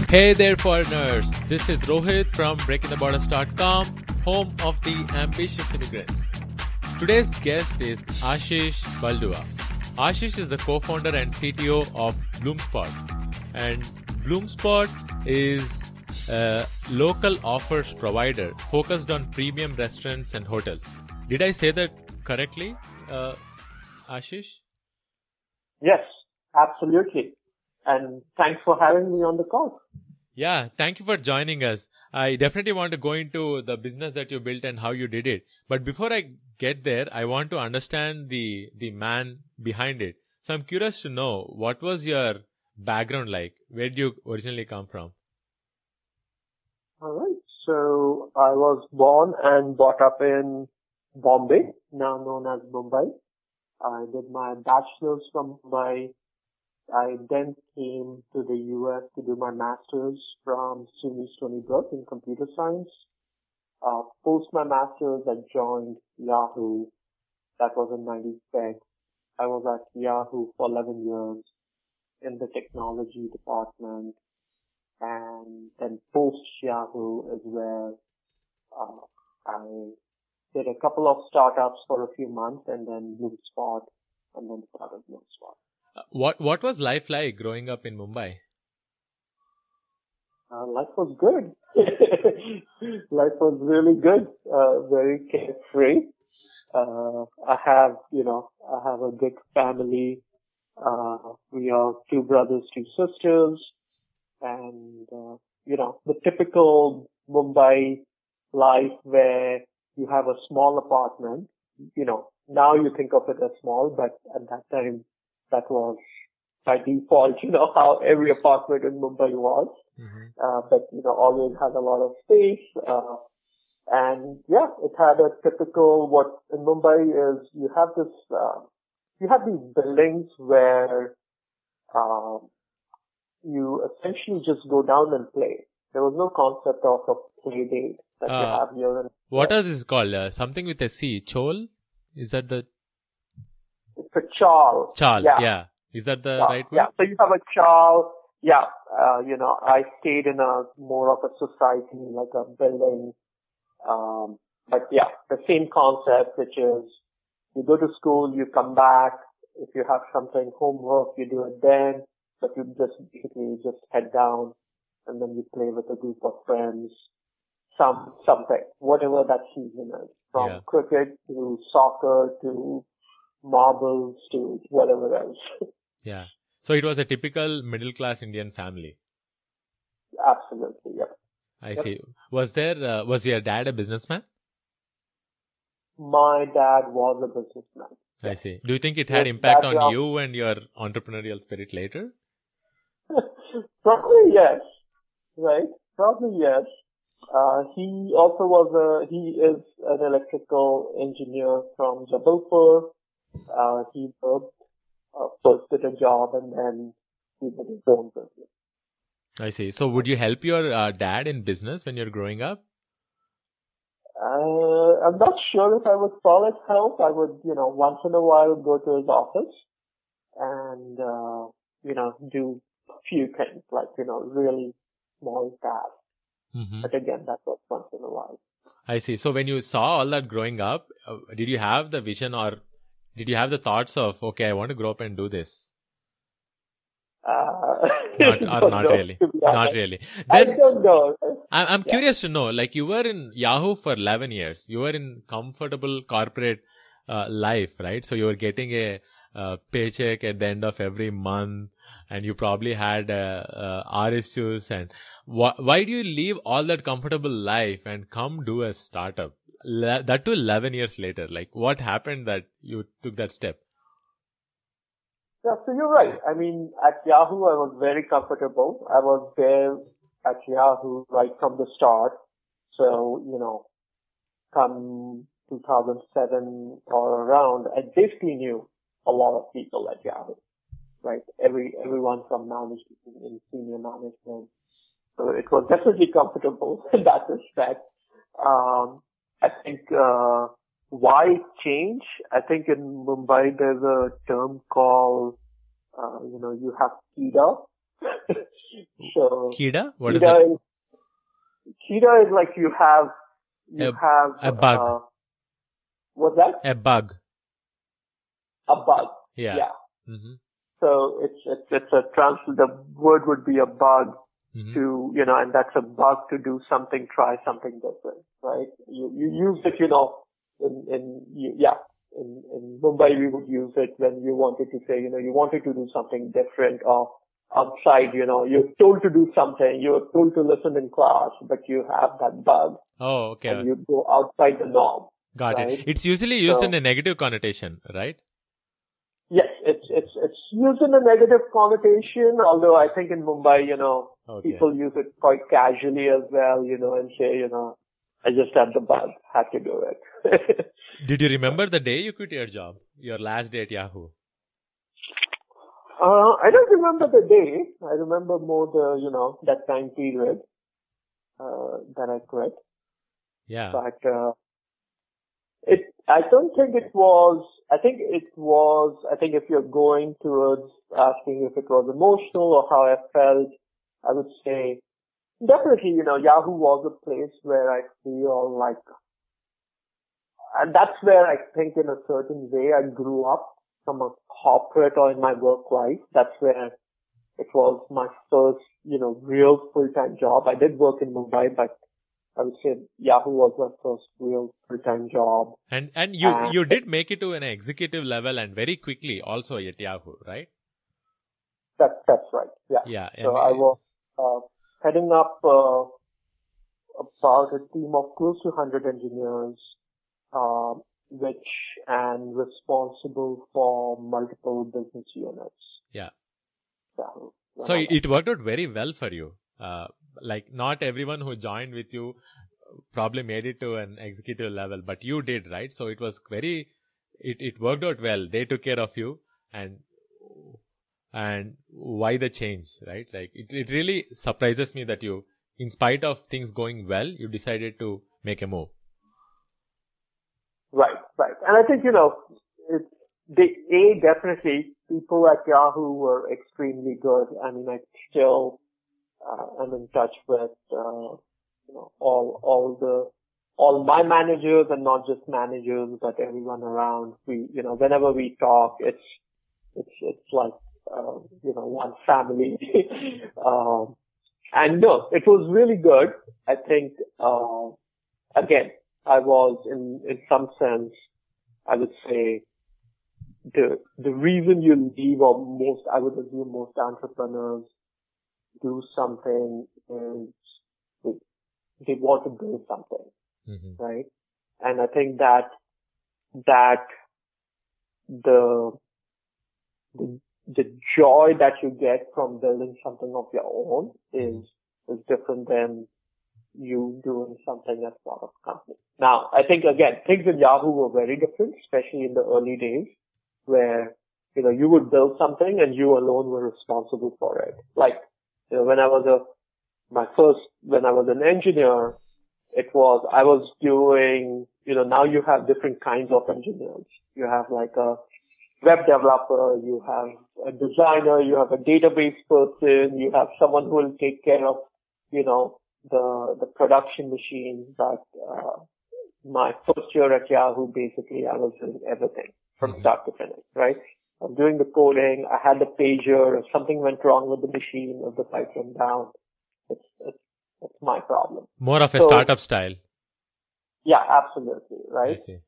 Hey there, foreigners. This is Rohit from BreakingTheBorders.com, home of the ambitious immigrants. Today's guest is Ashish Baldua. Ashish is the co-founder and CTO of Bloomspot. And Bloomspot is a local offers provider focused on premium restaurants and hotels. Did I say that correctly, Ashish? Yes, absolutely. And thanks for having me on the call. Yeah, thank you for joining us. I definitely want to go into the business that you built and how you did it. But before I get there, I want to understand the man behind it. So I'm curious to know, what was your background like? Where did you originally come from? All right. So I was born and brought up in Bombay, now known as Mumbai. I did my bachelor's from Mumbai. I then came to the US to do my master's from SUNY Stony Brook in computer science. Post my master's, I joined Yahoo. That was in 96. I was at Yahoo for 11 years in the technology department. And then post Yahoo is where I did a couple of startups for a few months and then Bloomspot and then started Bloomspot. What was life like growing up in Mumbai? Life was good. Life was really good. Very carefree. I have a big family. We are 2 brothers, 2 sisters. And, the typical Mumbai life where you have a small apartment, now you think of it as small, but at that time, that was by default, how every apartment in Mumbai was. Mm-hmm. But, always had a lot of space. And yeah, it had a typical, what in Mumbai is you have these buildings where, you essentially just go down and play. There was no concept of a play date that you have here. What is this called? Something with a C. Chol? Is that the... It's a chawl. Chal, yeah. Is that the right word? Yeah, so you have a chawl. Yeah, I stayed in a more of a society, like a building. But yeah, the same concept, which is you go to school, you come back. If you have something, homework, you do it then. But you just head down and then you play with a group of friends. Something, whatever that season is. From cricket to soccer to marbles to whatever else. Yeah. So it was a typical middle-class Indian family. Absolutely, yeah. I see. Was your dad a businessman? My dad was a businessman. I see. Do you think it had impact on you and your entrepreneurial spirit later? Probably yes. Right? Probably yes. He is an electrical engineer from Jabalpur. He worked, first did a job and then he did his own business. I see. So would you help your dad in business when you're growing up? I'm not sure if I would call it help. I would, once in a while go to his office and, do a few things like, really small tasks. Mm-hmm. But again, that was once in a while. I see. So when you saw all that growing up, did you have the vision or did you have the thoughts of, okay, I want to grow up and do this? Not really. Not really. Then, I don't know. I'm curious to know, like you were in Yahoo for 11 years. You were in comfortable corporate life, right? So you were getting a paycheck at the end of every month and you probably had RSUs. And why do you leave all that comfortable life and come do a startup? That too 11 years later. Like what happened that you took that step? Yeah, so you're right. I mean, at Yahoo, I was very comfortable. I was there at Yahoo right from the start. So, come 2007 or around, I basically knew a lot of people at Yahoo, right? Everyone from management and senior management. So it was definitely comfortable in that respect. I think, why change? I think in Mumbai there's a term called, you have skied up. So Kida? What is Kida it? Kida is like you have A bug. What's that? A bug. A bug. Yeah. Yeah. Mm-hmm. So the word would be a bug to, and that's a bug to do something, try something different, right? You use it, in Mumbai we would use it when you wanted to say, you wanted to do something different or outside, you're told to do something, you're told to listen in class, but you have that bug. Oh, okay. And you go outside the norm. Got right? it. It's usually used in a negative connotation, right? Yes, it's used in a negative connotation, although I think in Mumbai, people use it quite casually as well, and say, I just had the bug, had to do it. Did you remember the day you quit your job? Your last day at Yahoo? I don't remember the day. I remember more that time period, that I quit. Yeah. But, I don't think it was, I think if you're going towards asking if it was emotional or how I felt, I would say definitely, Yahoo was a place where I feel like, and that's where I think in a certain way I grew up from a corporate or in my work life. That's where it was my first, real full-time job. I did work in Mumbai, but I would say Yahoo was my first real full-time job. And you did make it to an executive level and very quickly also at Yahoo, right? That's right. Yeah. Yeah. So I was heading up about a team of close to 100 engineers, and responsible for multiple business units. Yeah. So it worked out very well for you. Like not everyone who joined with you probably made it to an executive level, but you did, right? So it was it worked out well. They took care of you, and why the change, right? Like it really surprises me that you, in spite of things going well, you decided to make a move. Right. And I think, definitely people at Yahoo were extremely good. I mean, I still, I'm in touch with, all my managers, and not just managers, but everyone around. We, whenever we talk, it's like, one family. And no, it was really good. I think, again, I was in some sense, I would say, the reason you leave, or I would assume most entrepreneurs do something, is they want to build something, right? And I think that the joy that you get from building something of your own is different than you doing something as part of a company. Now, I think again, things in Yahoo were very different, especially in the early days, where, you would build something and you alone were responsible for it. Like, when I was an engineer, I was doing, now you have different kinds of engineers. You have like a web developer, you have a designer, you have a database person, you have someone who will take care of, the production machine. But, my first year at Yahoo, basically I was doing everything from start to finish, right? I'm doing the coding. I had the pager. If something went wrong with the machine, if the pipe went down, it's my problem. More of a startup style. Yeah, absolutely. Right. I see.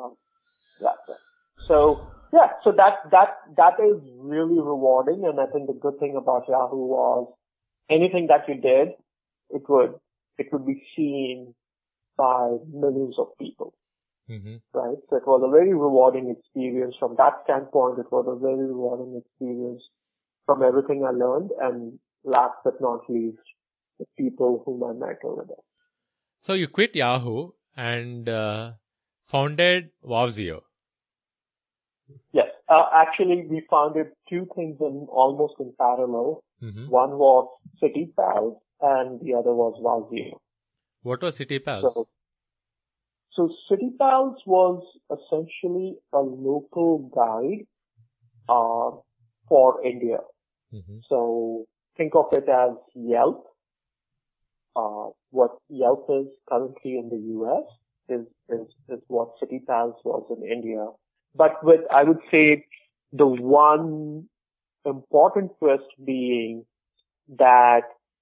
So that is really rewarding. And I think the good thing about Yahoo was anything that you did, it would be seen by millions of people. Right. So it was a very rewarding experience from that standpoint. It was a very rewarding experience from everything I learned, and last but not least, the people whom I met over there. So you quit Yahoo and founded Wowzio. Yes. Actually, we founded two things almost in parallel. One was CityPals and the other was Wowzio. What was CityPals? So CityPals was essentially a local guide for India. So think of it as Yelp. What Yelp is currently in the US is what CityPals was in India. But I would say the one important twist being that,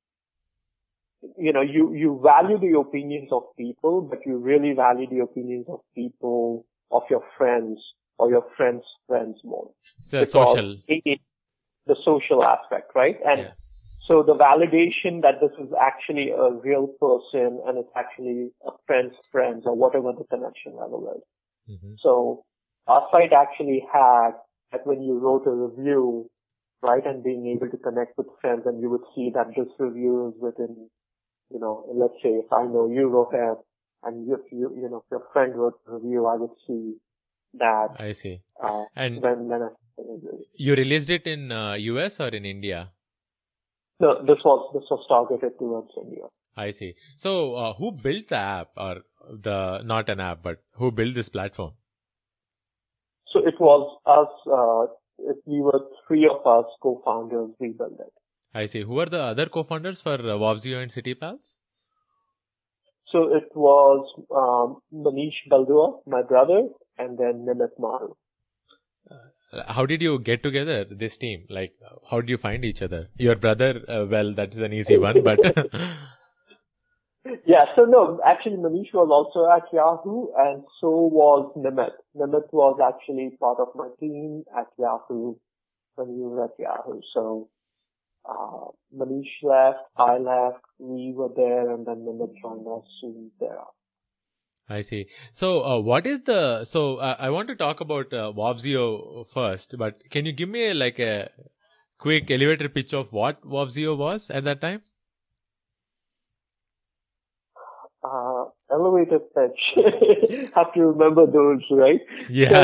you value the opinions of people, but you really value the opinions of people, of your friends or your friends' friends more. So social. The social aspect, right? And so the validation that this is actually a real person and it's actually a friend's friends or whatever the connection level is. Mm-hmm. So our site actually had that when you wrote a review, right, and being able to connect with friends, and you would see that this review is within, let's say if I know you, Rohit, and if your friend wrote a review, I would see that. I see. And you released it in US or in India? No, this was targeted towards India. I see. So, who built the app, or not an app, but who built this platform? So it was us. We were three of us co-founders. We built it. I see. Who are the other co-founders for Wovzio and CityPals? So it was Manish Baldua, my brother, and then Nimit Maru. How did you get together, this team? Like, how did you find each other? Your brother, well, that is an easy one, but... Yeah, so no, actually Manish was also at Yahoo, and so was Nimit. Nimit was actually part of my team at Yahoo when we were at Yahoo. So, Manish left, I left, we were there, and then Nimit joined us soon thereafter. I see. So, what is I want to talk about Wovzio first, but can you give me a quick elevator pitch of what Wovzio was at that time? Elevator pitch. Have to remember those, right? Yeah.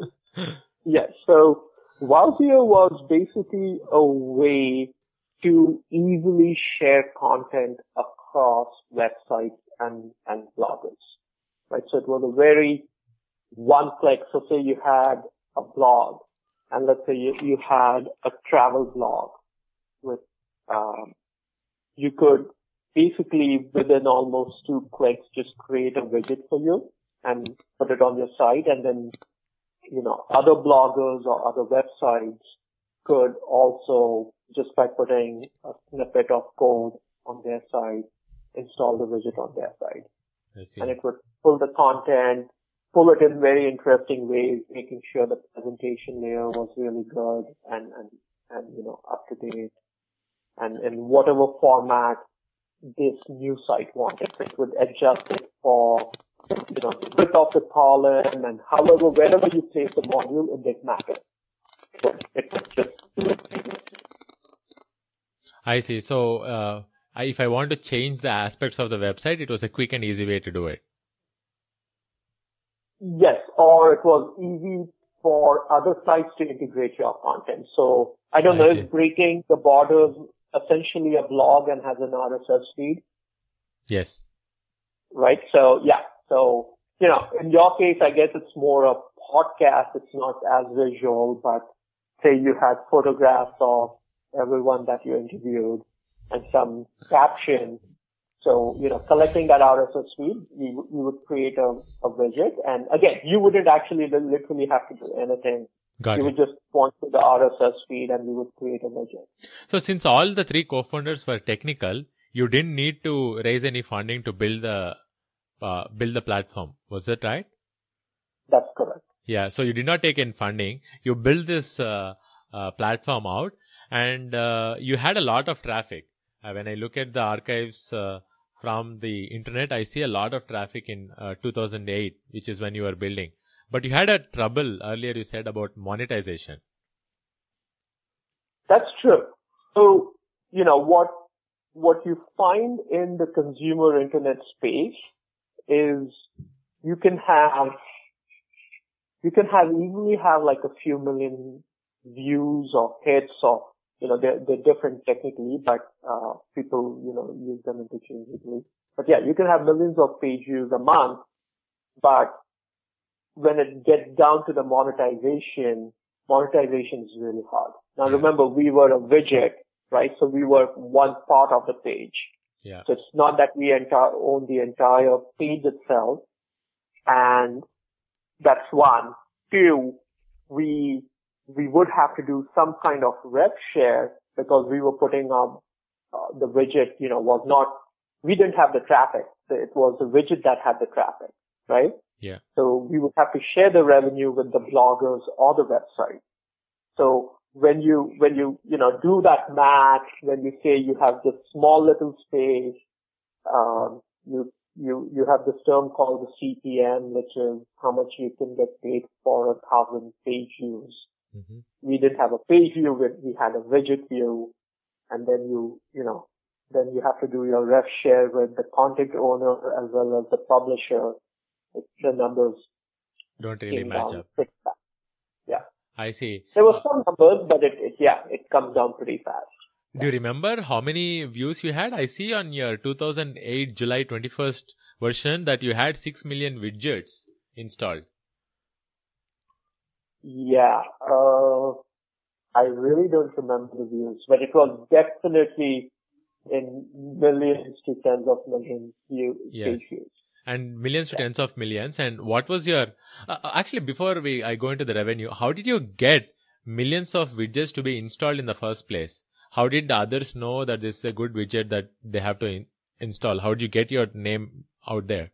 So Wovzio was basically a way to easily share content across websites and bloggers. Right, so it was a very one click. So say you had a blog, and let's say you had a travel blog with, you could basically within almost 2 clicks just create a widget for you and put it on your site, and then, other bloggers or other websites could also, just by putting a snippet of code on their site, install the widget on their site. I see. And it would pull the content, pull it in very interesting ways, making sure the presentation layer was really good and up to date. And in whatever format this new site wanted, it would adjust it for, width of the column and wherever you place the module, it didn't matter. So it was just... I see. So, if I want to change the aspects of the website, it was a quick and easy way to do it. Yes, or it was easy for other sites to integrate your content. So I don't know if Breaking the Borders essentially a blog and has an RSS feed. Yes. Right. So yeah. So, in your case, I guess it's more a podcast. It's not as visual, but say you had photographs of everyone that you interviewed and some caption. So, collecting that RSS feed, you would create a widget. And again, you wouldn't actually literally have to do anything. You would just point to the RSS feed and we would create a widget. So since all the three co-founders were technical, you didn't need to raise any funding to build the platform. Was that right? That's correct. Yeah. So you did not take in funding. You built this platform out, and you had a lot of traffic. When I look at the archives from the internet, I see a lot of traffic in 2008, which is when you were building. But you had a trouble earlier, you said, about monetization. That's true. So, what you find in the consumer internet space is you can easily have like a few million views or hits or, they're different technically, but, people, use them interchangeably. But yeah, you can have millions of page views a month, but when it gets down to the monetization is really hard. Now remember, we were a widget, right? So we were one part of the page. Yeah. So it's not that we own the entire page itself. And that's one. Two, we would have to do some kind of rev share because we were putting up the widget, we didn't have the traffic. It was the widget that had the traffic, right? Yeah. So we would have to share the revenue with the bloggers or the website. So when you do that math, when you say you have this small little space, you have this term called the CPM, which is how much you can get paid for 1,000 page views. Mm-hmm. We didn't have a page view, we had a widget view, and then then you have to do your rev share with the content owner as well as the publisher. The numbers don't really match up. Yeah. I see. There were some numbers, but it comes down pretty fast. Do you remember how many views you had? I see on your 2008 July 21st version that you had 6 million widgets installed. Yeah. I really don't remember the views, but it was definitely in millions to tens of millions views. Yes. And millions to tens of millions. And what was your... actually, before I go into the revenue, how did you get millions of widgets to be installed in the first place? How did the others know that this is a good widget that they have to install? How did you get your name out there?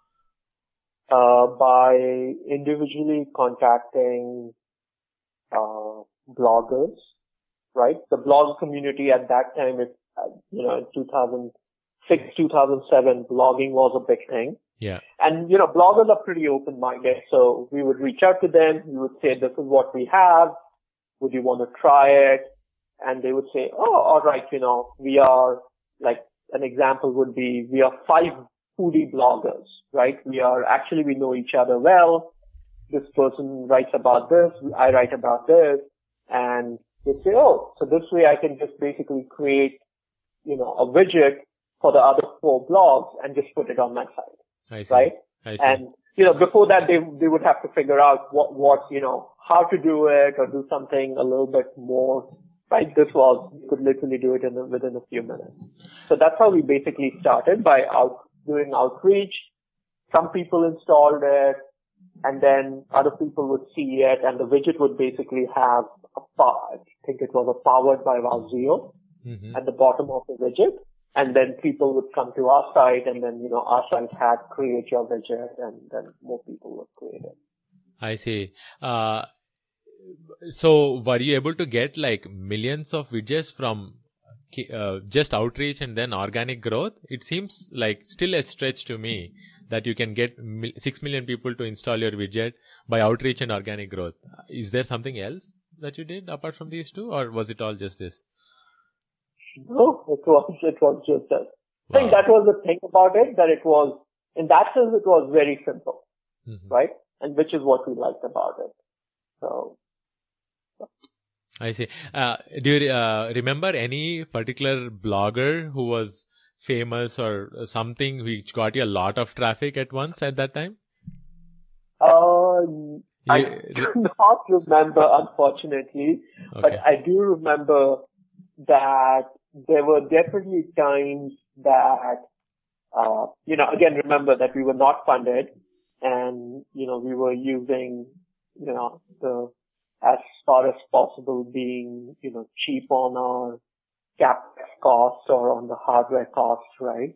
By individually contacting bloggers, right? The blogger community at that time, in 2006, 2007, blogging was a big thing. Yeah. And, bloggers are pretty open-minded. So we would reach out to them. We would say, this is what we have. Would you want to try it? And they would say, oh, all right, we are, like, an example would be, we are 5 foodie bloggers, right? we know each other well. This person writes about this, I write about this. And they say, oh, so this way I can just basically create, a widget for the other 4 blogs and just put it on my site. I see. Right? I see. And, before that, they would have to figure out what, how to do it or do something a little bit more. Right? You could literally do it within a few minutes. So that's how we basically started, by doing outreach. Some people installed it, and then other people would see it, and the widget would basically have I think it was a powered by Vazio at the bottom of the widget. And then people would come to our site, and then, our site had create your widget, and then more people would create it. I see. So were you able to get like millions of widgets from just outreach and then organic growth? It seems like still a stretch to me that you can get 6 million people to install your widget by outreach and organic growth. Is there something else that you did apart from these two, or was it all just this? No, it was just that. Wow. I think that was the thing about it, that it was, in that sense, it was very simple, right? And which is what we liked about it. So. I see. Do you remember any particular blogger who was famous or something which got you a lot of traffic at once at that time? I do not remember, unfortunately, okay. But I do remember that there were definitely times that, again, remember that we were not funded, and, we were using, the, as far as possible, being, cheap on our CapEx costs or on the hardware costs, right?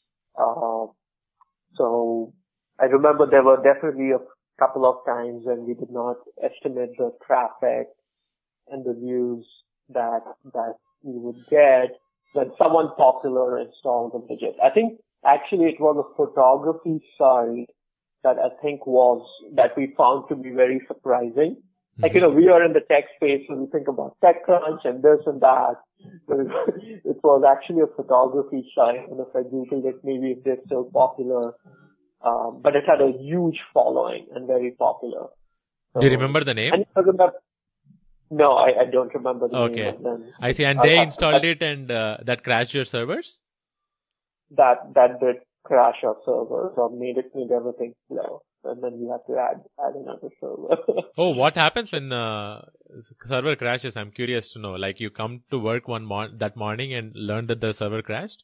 So I remember there were definitely a couple of times when we did not estimate the traffic and the views that we would get when someone popular installed the widget. I think actually it was a photography site that that we found to be very surprising. Like, we are in the tech space, and we think about TechCrunch and this and that. It was actually a photography site, and if I Googled it, maybe if they're still popular. But it had a huge following and very popular. So, do you remember the name? No, I don't remember the name. Okay. I see. And they installed it, and that crashed your servers? That did crash our servers, or made everything slow. and then we have to add another server. Oh, what happens when server crashes? I'm curious to know. Like you come to work that morning and learn that the server crashed?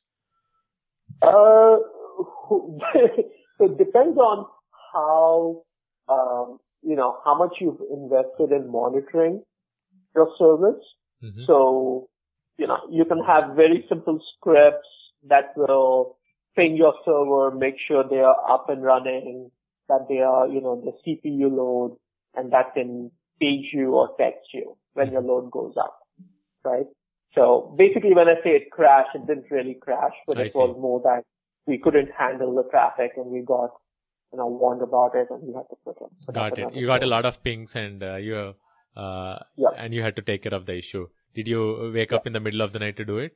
It depends on how, how much you've invested in monitoring your service. Mm-hmm. So, you can have very simple scripts that will ping your server, make sure they are up and running, that they are, the CPU load, and that can page you or text you when your load goes up, right? So basically when I say it crashed, it didn't really crash, but it was more that we couldn't handle the traffic and we got, warned about it and we had to put it. You got a lot of pings and and you had to take care of the issue. Did you wake up in the middle of the night to do it?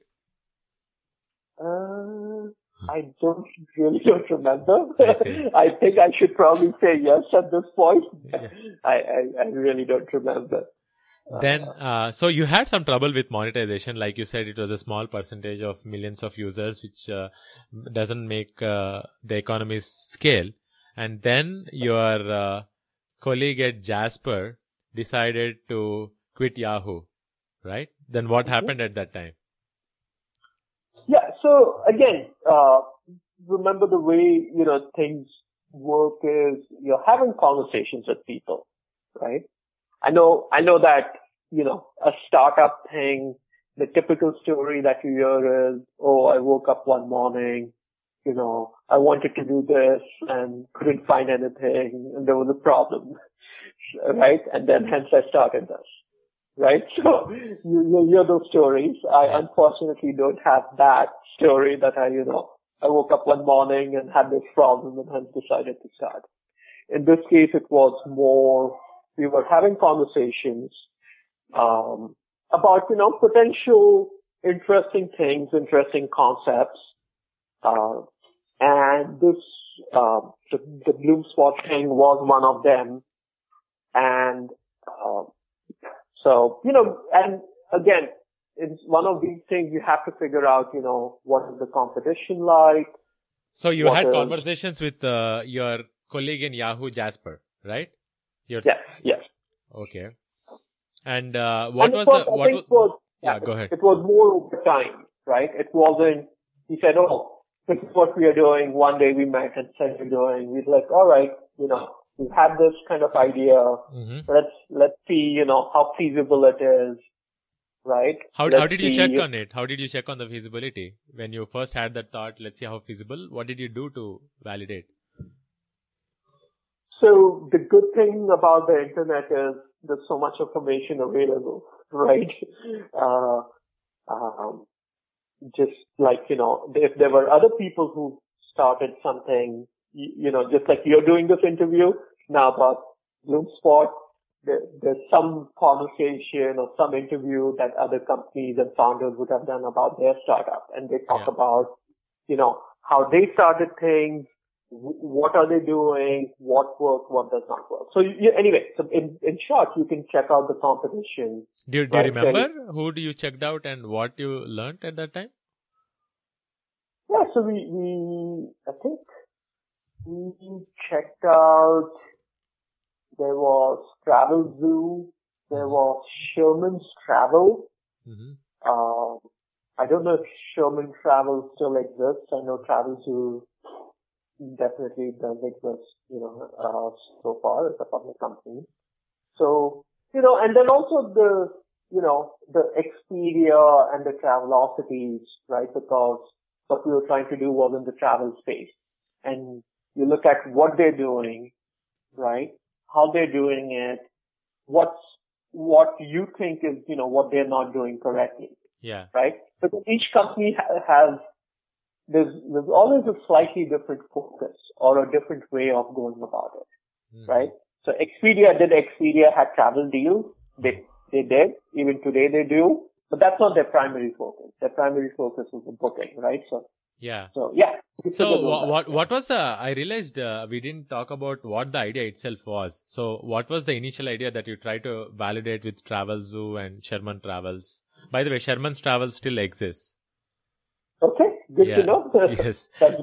I don't remember. I think I should probably say yes at this point. Yeah. I really don't remember. Then, so you had some trouble with monetization. Like you said, it was a small percentage of millions of users, which doesn't make the economies scale. And then your colleague at Jasper decided to quit Yahoo, right? Then what happened at that time? Yeah. So again, remember the way, things work is you're having conversations with people, right? I know that, a startup thing, the typical story that you hear is, oh, I woke up one morning, I wanted to do this and couldn't find anything and there was a problem, right? And then hence I started this, right? So you hear those stories. I unfortunately don't have that story that I woke up one morning and had this problem and hence decided to start. In this case, it was more, we were having conversations, about, potential interesting things, interesting concepts. And this, the BloomSpot thing was one of them. And, so, and again, it's one of these things you have to figure out, what is the competition like. So you had conversations with your colleague in Yahoo, Jasper, right? Yes. Okay. And go ahead. It was more over time, right? It wasn't, he said, oh, this is what we are doing. One day we met and said we're doing. We're like, all right, we've had this kind of idea. Mm-hmm. Let's see, how feasible it is, right? How did you check on it? How did you check on the feasibility? When you first had that thought, let's see how feasible, what did you do to validate? So the good thing about the internet is there's so much information available, right? Just like, if there were other people who started something, just like you're doing this interview now about BloomSpot, there's some conversation or some interview that other companies and founders would have done about their startup. And they talk about, how they started things, what are they doing, what works, what does not work. So anyway, so in short, you can check out the competition. Do you remember who you checked out and what you learned at that time? Yeah, so I think we checked out, there was Travelzoo, there was Sherman's Travel. Mm-hmm. I don't know if Sherman Travel still exists. I know Travelzoo definitely does exist, so far as a public company. So, and then also the Expedia and the Travelocities, right? Because what we were trying to do was in the travel space. And you look at what they're doing, right? How they're doing it, what you think is, what they're not doing correctly. Yeah. Right? Because each company has, there's always a slightly different focus or a different way of going about it. Right? So Expedia had travel deals. They did. Even today they do. But that's not their primary focus. Their primary focus is the booking, right? So yeah. So yeah. So what was I realized we didn't talk about what the idea itself was. So what was the initial idea that you tried to validate with Travelzoo and Sherman Travels? By the way, Sherman's Travels still exists. Okay. Good to know. Yes. That's good.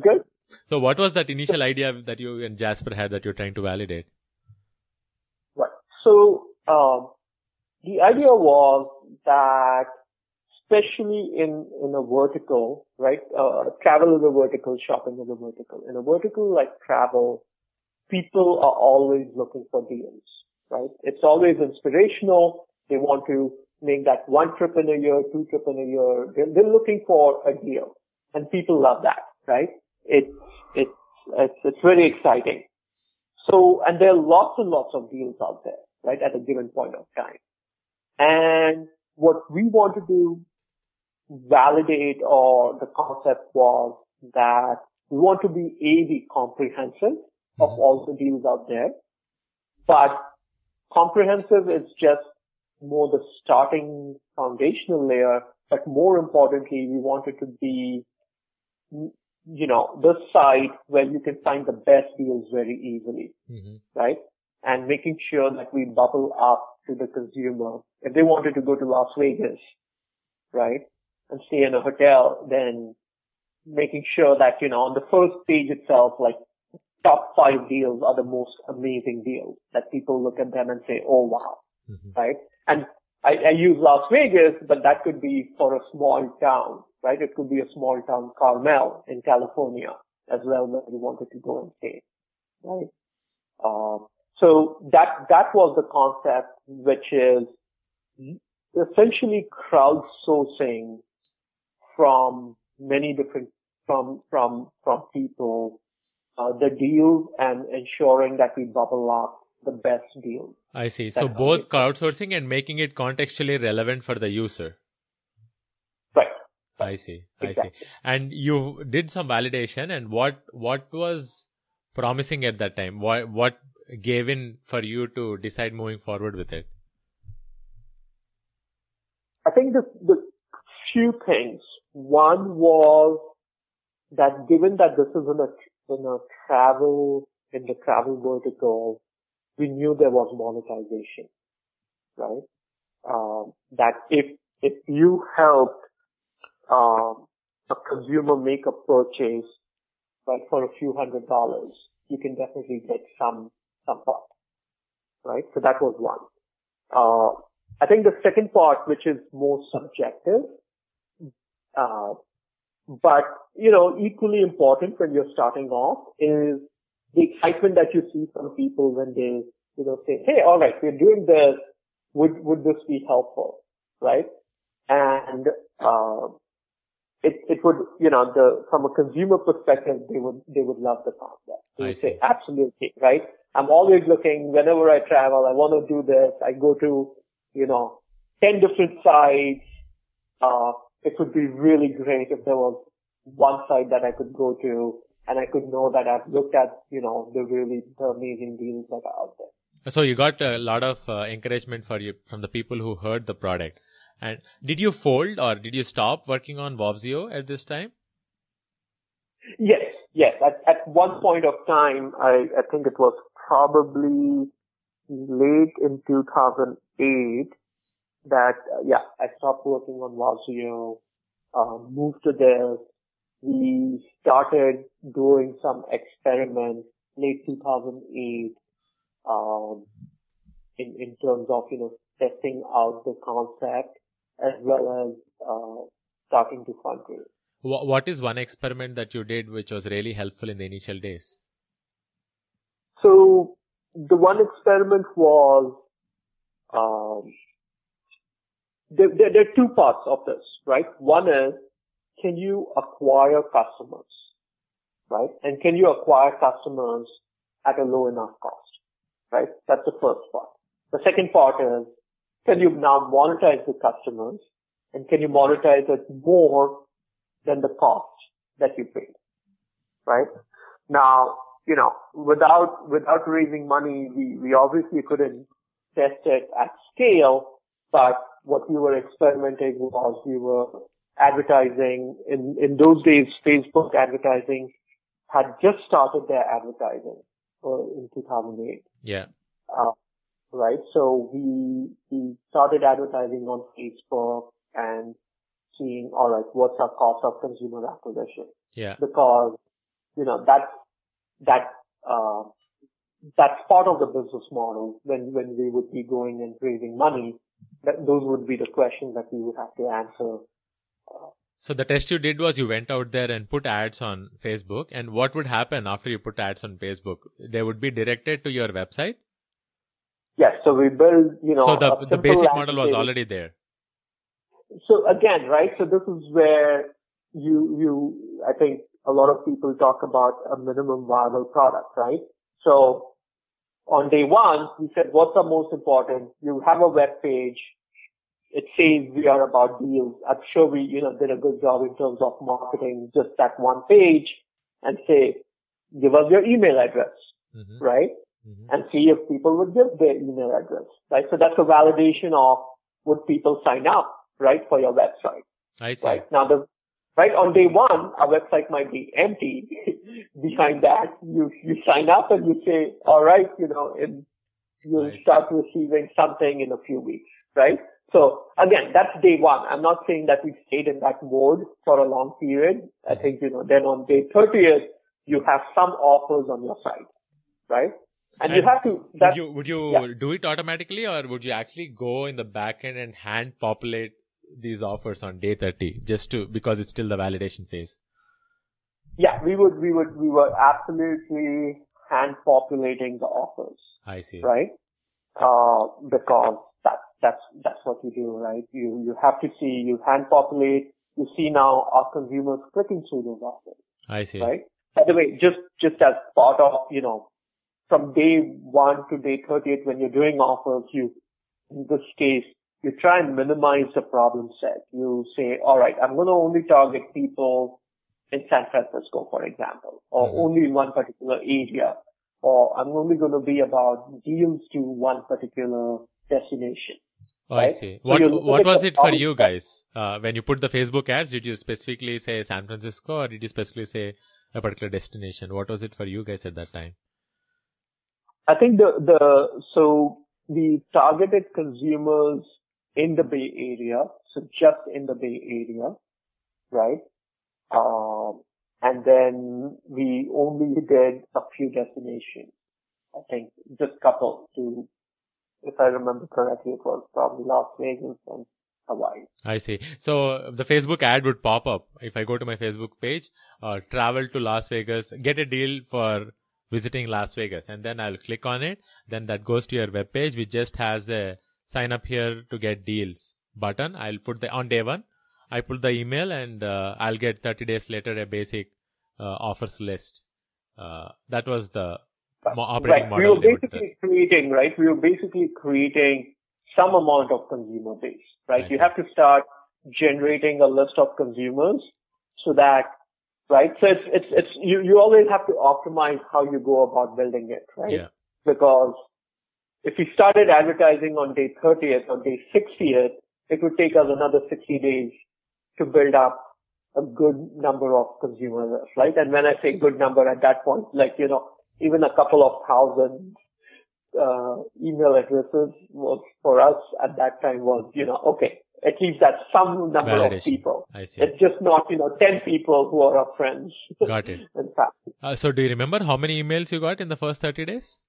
So what was that initial idea that you and Jasper had that you're trying to validate? Right. So the idea was that, especially in a vertical, right? Travel is a vertical, shopping is a vertical. In a vertical like travel, people are always looking for deals, right? It's always inspirational. They want to make that one trip in a year, two trip in a year. They're looking for a deal, and people love that, right? It's very exciting. So, and there are lots and lots of deals out there, right, at a given point of time. And what we wanted to validate, or the concept was that we want to be comprehensive of all the deals out there, but comprehensive is just more the starting foundational layer, but more importantly, we wanted to be, the site where you can find the best deals very easily, right? And making sure that we bubble up to the consumer. If they wanted to go to Las Vegas, right, and stay in a hotel, then making sure that, on the first page itself, like top 5 deals are the most amazing deals that people look at them and say, oh wow, right? And I use Las Vegas, but that could be for a small town, right? It could be a small town, Carmel in California as well, where we wanted to go and stay, right? So that was the concept, which is essentially crowdsourcing from many different, from people, the deals, and ensuring that we bubble up the best deals. I see. So both crowdsourcing and making it contextually relevant for the user. Right. I see. Exactly. I see. And you did some validation, and what was promising at that time? What gave in for you to decide moving forward with it? I think the few things. One was that given that this is in the travel vertical, we knew there was monetization, right? That if you helped a consumer make a purchase, right, for a few $100s, you can definitely get some part, right? So that was one. I think the second part, which is more subjective, but equally important when you're starting off, is the excitement that you see from people when they say, hey, all right, we're doing this, would this be helpful, right? And it would, from a consumer perspective, they would love the concept. They would say, absolutely, right? I'm always looking, whenever I travel, I want to do this. I go to 10 different sites. It would be really great if there was one site that I could go to and I could know that I've looked at, the amazing deals that are out there. So you got a lot of encouragement from the people who heard the product. And did you fold, or did you stop working on Vovzio at this time? Yes. At one point of time, I think it was probably late in 2008 that, I stopped working on Vovzio, moved to this. We started doing some experiments late 2008, in terms of, testing out the concept as well as, starting to fundraise. What is one experiment that you did which was really helpful in the initial days? So the one experiment was, there are two parts of this, right? One is, can you acquire customers, right? And can you acquire customers at a low enough cost, right? That's the first part. The second part is, can you now monetize the customers, and can you monetize it more than the cost that you paid, right? Now, without raising money, we obviously couldn't test it at scale, but what we were experimenting was we were advertising. In those days, Facebook advertising had just started their advertising in 2008. Yeah. Right. So we started advertising on Facebook and seeing, all right, what's our cost of consumer acquisition? Yeah. Because that's part of the business model when we would be going and raising money. Those would be the questions that we would have to answer. So the test you did was you went out there and put ads on Facebook. And what would happen after you put ads on Facebook? They would be directed to your website? Yes. So we build, So the basic model was already there. So again, right? So this is where I think a lot of people talk about a minimum viable product, right? So on day one, we said, what's the most important? You have a web page. It says we are about deals. I'm sure we, did a good job in terms of marketing just that one page and say, give us your email address, right? And see if people would give their email address, right? So that's a validation of would people sign up, right, for your website. I see. Right? Now right on day one, our website might be empty. Behind that, you sign up and you say, all right, you'll start receiving something in a few weeks, right? So again, that's day one. I'm not saying that we stayed in that mode for a long period. I think, then on day 30th, you have some offers on your site, right? And you have to... Would you do it automatically, or would you actually go in the back end and hand populate these offers on day 30 because it's still the validation phase? Yeah, we were absolutely hand populating the offers. I see. Right? Because that's what you do, right? You have to see, you hand populate, you see now our consumers clicking through those offers. I see. Right? By the way, just as part of, from day 1 to day 30th when you're doing offers, in this case, you try and minimize the problem set. You say, all right, I'm going to only target people in San Francisco, for example, or only in one particular area, or I'm only going to be about deals to one particular destination. Oh, right? I see. What was it for you guys? When you put the Facebook ads, did you specifically say San Francisco, or did you specifically say a particular destination? What was it for you guys at that time? I think so we targeted consumers in the Bay Area, so just in the Bay Area, right? And then we only did a few destinations. I think just couple to, if I remember correctly, it was probably Las Vegas and Hawaii. I see. So the Facebook ad would pop up. If I go to my Facebook page, travel to Las Vegas, get a deal for visiting Las Vegas, and then I'll click on it. Then that goes to your web page, which just has a sign up here to get deals button. I'll put on day one, I put the email, and I'll get 30 days later a basic offers list. That was the operating model. We were basically creating some amount of consumer base, right? You have to start generating a list of consumers so that, right? So it's you always have to optimize how you go about building it, right? Yeah. Because if we started advertising on day 30th or day 60th, it would take us another 60 days to build up a good number of consumers, right? And when I say good number at that point, even a couple of thousand email addresses was for us at that time was, okay, at least that's some number validation of people. I see. It's just not, 10 people who are our friends. Got it. In fact. So do you remember how many emails you got in the first 30 days?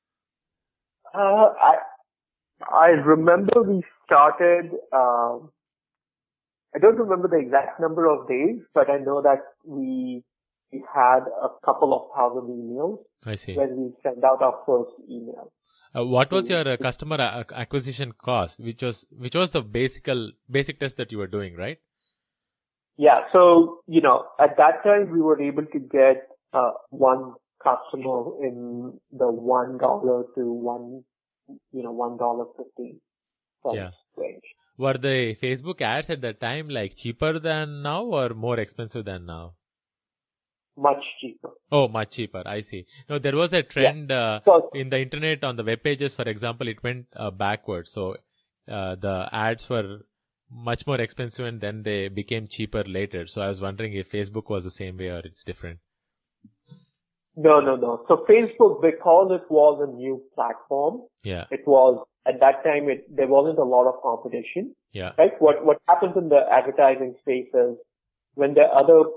I remember we started, I don't remember the exact number of days, but I know that we had a couple of thousand emails. I see. When we sent out our first email. What was your customer acquisition cost? Which was the basic test that you were doing, right? Yeah. So, at that time we were able to get one customer in the $1 to $1.50 yeah. range. Were the Facebook ads at that time cheaper than now or more expensive than now? Much cheaper. Oh, much cheaper. I see. No, there was a trend in the internet on the web pages, for example, it went backwards. So the ads were much more expensive and then they became cheaper later. So I was wondering if Facebook was the same way or it's different. No. So Facebook, because it was a new platform, it was, at that time, there wasn't a lot of competition. Yeah. Right? What happens in the advertising space is when there are other,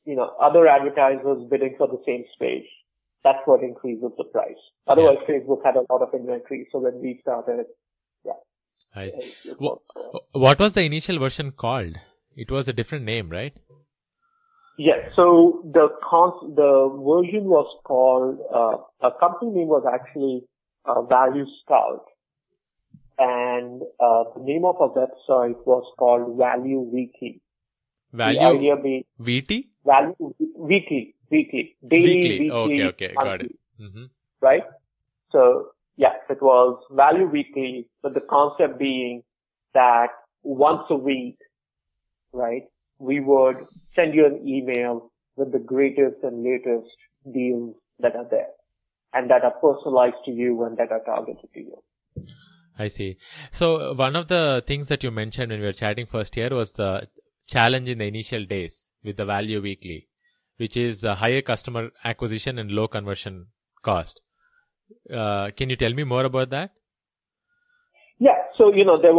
other advertisers bidding for the same space. That's what increases the price. Otherwise, Facebook had a lot of inventory. So when we started, I see. What was the initial version called? It was a different name, right? Yes. So the version was called, a company name was actually Value Scout. And the name of our website was called Value Weekly. Value VT? Value Weekly. Daily, weekly. Okay. Got it. Mm-hmm. Right? So, yes, it was Value Weekly, but the concept being that once a week, right, we would send you an email with the greatest and latest deals that are there and that are personalized to you and that are targeted to you. I see. So one of the things that you mentioned when we were chatting first here was the challenge in the initial days with the Value Weekly, which is higher customer acquisition and low conversion cost. Can you tell me more about that? Yeah. So,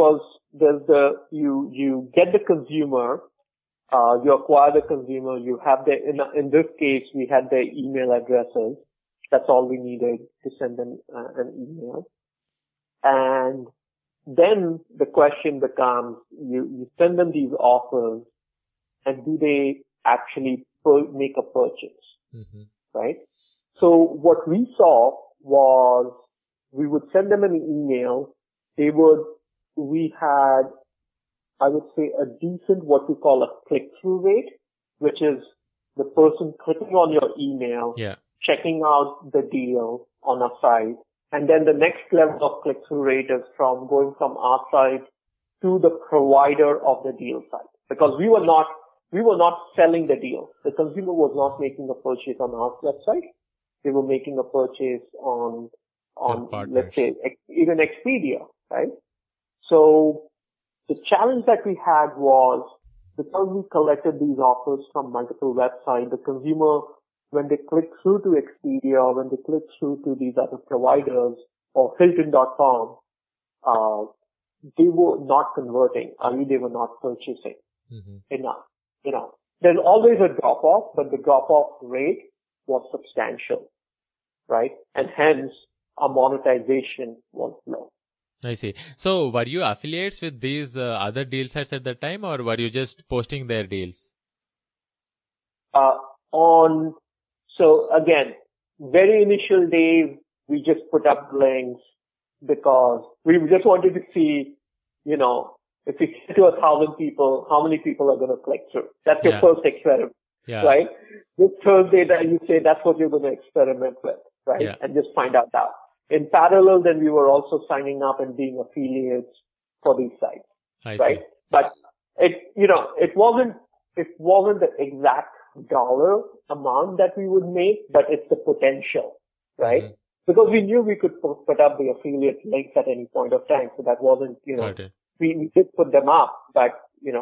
you get the consumer, you acquire the consumer, you have in this case, we had their email addresses. That's all we needed to send them an email. And then the question becomes, you send them these offers and do they actually make a purchase? Mm-hmm. Right? So what we saw was we would send them an email. We had, I would say, a decent, what we call a click-through rate, which is the person clicking on your email, checking out the deal on our site. And then the next level of click-through rate is from going from our site to the provider of the deal site. Because we were not selling the deal. The consumer was not making a purchase on our website. They were making a purchase on let's say, even Expedia, right? So the challenge that we had was because we collected these offers from multiple websites, the consumer, when they click through to Expedia or when they click through to these other providers or Hilton.com, they were not converting. I mean, they were not purchasing enough. There's always a drop off, but the drop off rate was substantial, right? And hence our monetization was low. I see. So were you affiliates with these other deal sites at that time, or were you just posting their deals? So again, very initial days, we just put up links because we just wanted to see, if we get to 1,000 people, how many people are going to click through. That's your first experiment, right? This Thursday that you say that's what you're going to experiment with, right? Yeah. And just find out that. In parallel, then we were also signing up and being affiliates for these sites, right? But it wasn't the exact dollar amount that we would make, but it's the potential, right? Mm-hmm. Because we knew we could put up the affiliate links at any point of time. So that wasn't, we did put them up, but,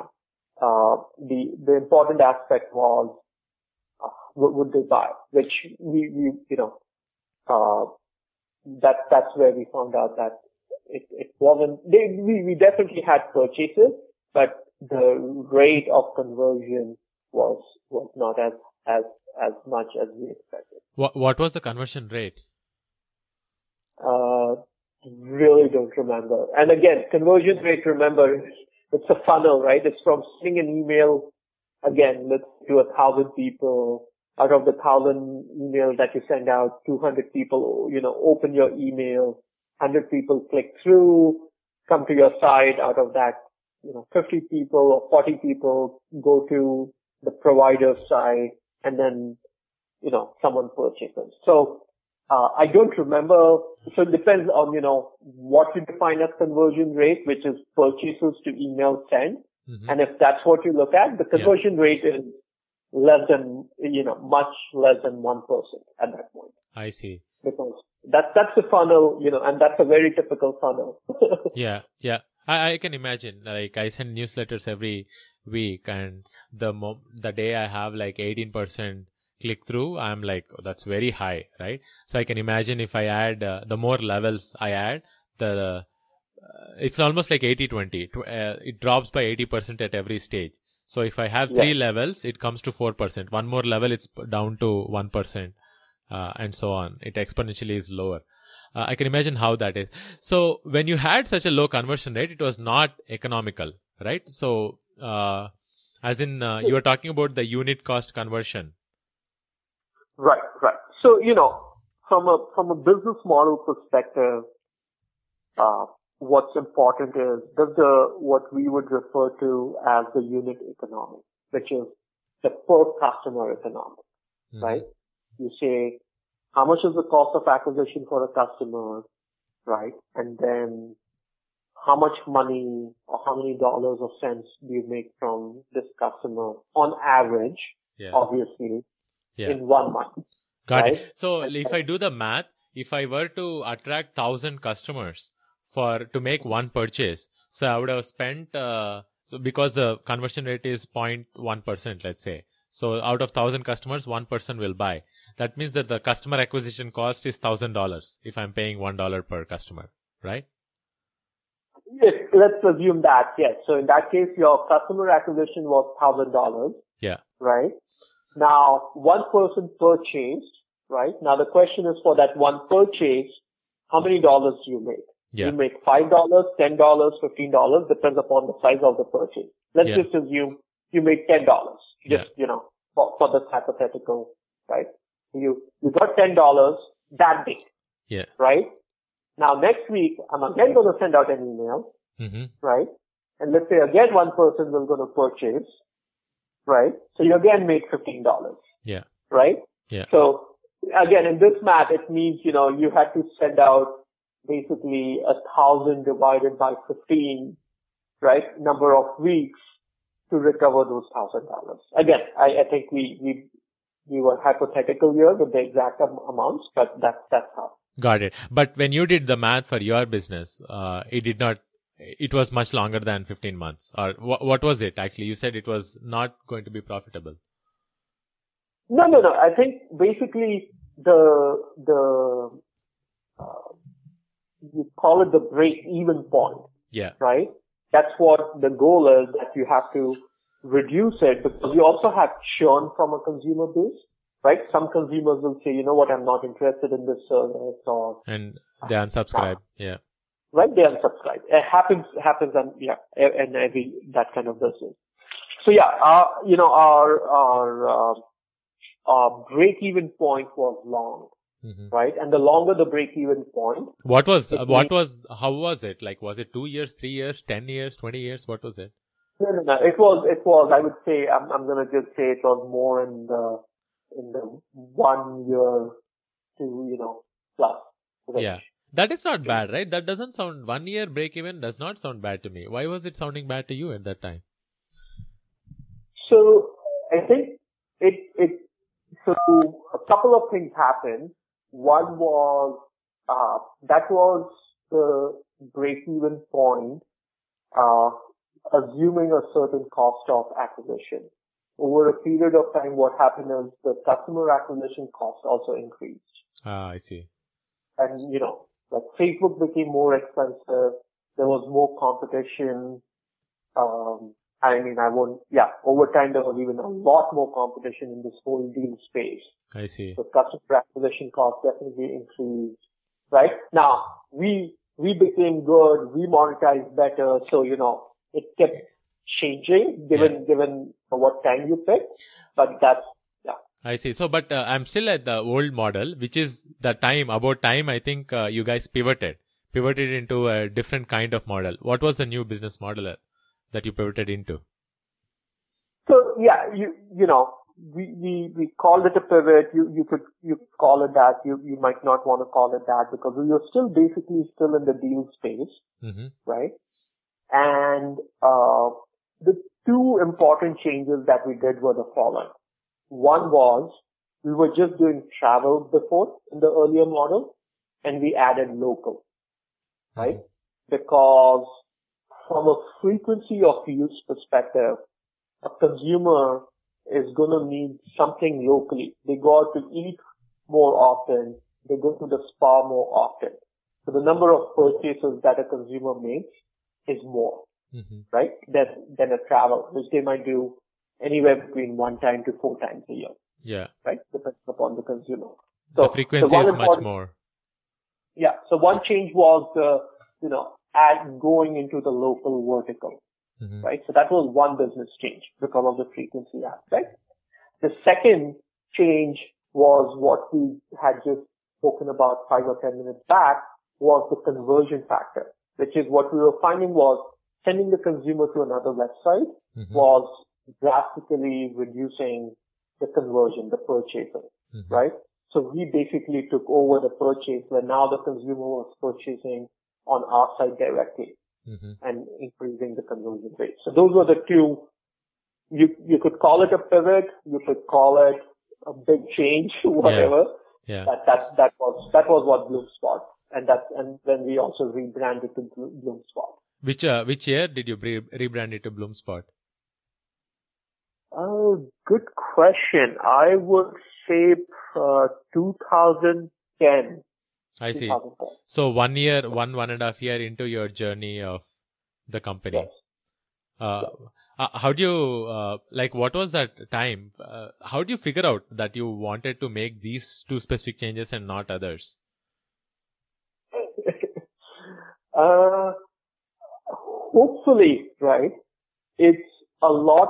the important aspect was, what would they buy? Which that's where we found out that it wasn't, we definitely had purchases, but the rate of conversion was not as much as we expected. What was the conversion rate? Really don't remember. And again, conversion rate, remember, it's a funnel, right? It's from sending an email, again, let's do 1,000 people. Out of the 1,000 emails that you send out, 200 people, open your email, 100 people click through, come to your site. Out of that, 50 people or 40 people go to the provider's site, and then, someone purchases. So, I don't remember. So it depends on, what you define as conversion rate, which is purchases to email sent. Mm-hmm. And if that's what you look at, the conversion rate is less than, much less than 1% at that point. I see. Because that's the funnel, and that's a very typical funnel. Yeah. I can imagine. Like, I send newsletters every week, and the day I have like 18% click through, I'm like, oh, that's very high, right? So I can imagine if I add the more levels I add, it's almost like 80-20. It drops by 80% at every stage. So if I have 3 levels, it comes to 4%. One more level, it's down to 1%, and so on. It exponentially is lower. I can imagine how that is. So when you had such a low conversion rate, it was not economical, right? So, as in, you were talking about the unit cost conversion. Right. So, from a business model perspective, what's important is what we would refer to as the unit economics, which is the per customer economics, right? You say, how much is the cost of acquisition for a customer, right? And then how much money or how many dollars or cents do you make from this customer on average, obviously, in 1 month. Got it. So if I do the math, if I were to attract 1,000 customers to make one purchase, so I would have spent, so because the conversion rate is 0.1%, let's say. So out of 1,000 customers, one person will buy. That means that the customer acquisition cost is $1,000 if I'm paying $1 per customer, right? Yes, let's assume that, yes. So in that case, your customer acquisition was $1,000. Yeah. Right? Now, one person purchased, right? Now the question is, for that one purchase, how many dollars do you make? Yeah. You make $5, $10, $15, depends upon the size of the purchase. Let's just assume you made $10, for this hypothetical, right? You got $10 that day. Yeah. Right? Now next week, I'm again going to send out an email, right? And let's say again one person will going to purchase, right? So you again make $15. Yeah. Right? Yeah. So again, in this math, it means, you had to send out basically 1,000 divided by 15, right? Number of weeks to recover those $1,000. Again, I think we were hypothetical here with the exact amounts, but that's how. Got it. But when you did the math for your business, it was much longer than 15 months. Or what was it actually? You said it was not going to be profitable. No. I think basically you call it the break-even point. Yeah. Right? That's what the goal is, that you have to reduce it, because you also have churn from a consumer base, right? Some consumers will say, you know what, I'm not interested in this service, and they unsubscribe. Yeah. Right? They unsubscribe. It happens in every, that kind of business. So our break-even point was long. Right? And the longer the break-even point. How was it? Like, was it 2 years, 3 years, 10 years, 20 years? What was it? No. It was, I would say, I'm going to just say it was more in the 1 year to, plus. Yeah. That is not bad, right? That doesn't sound, 1 year break-even does not sound bad to me. Why was it sounding bad to you at that time? So, I think so a couple of things happened. One was, that was the break-even point, assuming a certain cost of acquisition. Over a period of time, what happened is the customer acquisition cost also increased. I see. And, like Facebook became more expensive. There was more competition. Over time there was even a lot more competition in this whole deal space. I see. So customer acquisition costs definitely increased. Right? Now, we became good, we monetized better, so, it kept changing given what time you picked, but that's, I see. So, but I'm still at the old model, which is about time, I think you guys pivoted into a different kind of model. What was the new business model that you pivoted into? So, we called it a pivot. You could call it that. You might not want to call it that, because we were still in the deal space, right? And the two important changes that we did were the following. One was, we were just doing travel before in the earlier model, and we added local, right? Because from a frequency of use perspective, a consumer is going to need something locally. They go out to eat more often. They go to the spa more often. So the number of purchases that a consumer makes is more. right, than a travel, which they might do anywhere between 1 time to 4 times a year. Yeah. Right, depends upon the consumer. So So the frequency is much more. Yeah. So one change was going into the local vertical, right? So that was one business change because of the frequency aspect. The second change was what we had just spoken about 5 or 10 minutes back, was the conversion factor, which is what we were finding was sending the consumer to another website was drastically reducing the conversion, the purchasing, right? So we basically took over the purchase where now the consumer was purchasing on our site directly and increasing the conversion rate. So those were the two. You could call it a pivot, you could call it a big change, whatever. Yeah. That was what BloomSpot, and then we also rebranded to BloomSpot. Which year did you rebrand it to BloomSpot? Oh, good question. I would say 2010. I see. So 1 year, 1.5 year into your journey of the company. Yes. How do you, what was that time? How do you figure out that you wanted to make these two specific changes and not others? Hopefully, right? It's a lot